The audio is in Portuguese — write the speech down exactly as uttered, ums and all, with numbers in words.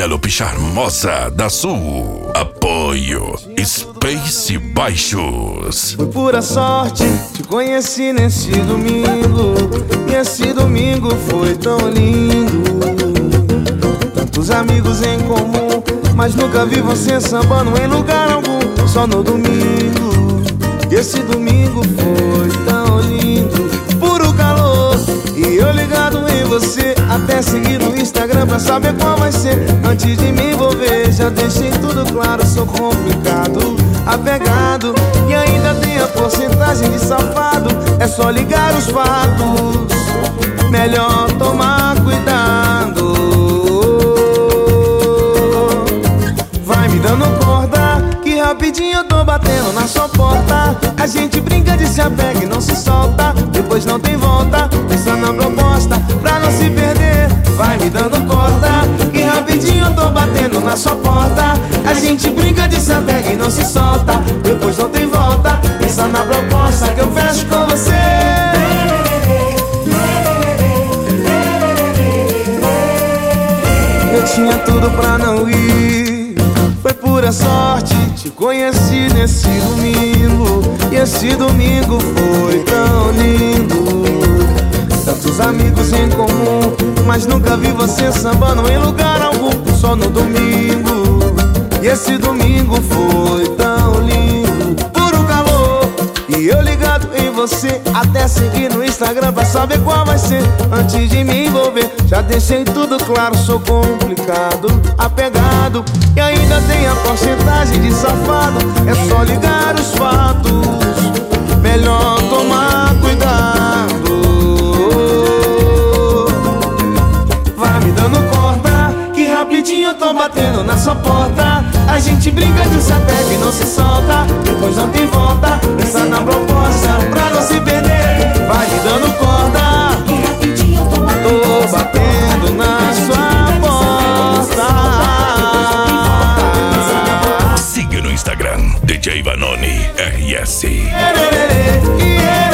Penélope Charmosa da Sul. Apoio Space Baixos. Foi pura sorte, te conheci nesse domingo. E esse domingo foi tão lindo. Tantos amigos em comum, mas nunca vi você sambando em lugar algum. Só no domingo. E esse domingo foi tão lindo. Puro calor, e eu ligado em você. Até seguir no Instagram pra saber qual vai ser. Antes de me envolver, já deixei tudo claro. Sou complicado, apegado, e ainda tem a porcentagem de safado. É só ligar os fatos, melhor tomar cuidado. Vai me dando corda, que rapidinho eu tô batendo na sua porta. A gente brinca de se apega e não se solta. Depois não tem volta, pensa na proposta pra não se perder. Vai me dando corda, que rapidinho eu tô batendo na sua porta. A gente brinca de se apega e não se solta. Depois não tem volta, pensa na proposta que eu fecho com você. Eu tinha tudo pra não ir, foi pura sorte, te conheci nesse domingo. E esse domingo foi tão lindo. Tantos amigos em comum, mas nunca vi você sambando em lugar algum. Só no domingo. E esse domingo foi tão lindo. Puro calor, e eu ligado em você. Até seguir no Instagram pra saber qual vai ser. Antes de me envolver, já deixei tudo claro. Sou complicado, apegado, e ainda tem a porcentagem de safado. É só ligar os fatos, melhor tomar cuidado. Vai me dando corda, que rapidinho eu tô batendo na sua porta. A gente brinca de se apega e não se solta. Depois não tem volta, pensa na proposta pra não se perder. Vai me dando corda, que rapidinho eu tô batendo, tô batendo na sua porta. Siga no Instagram D J Vanoni R S. Yeah.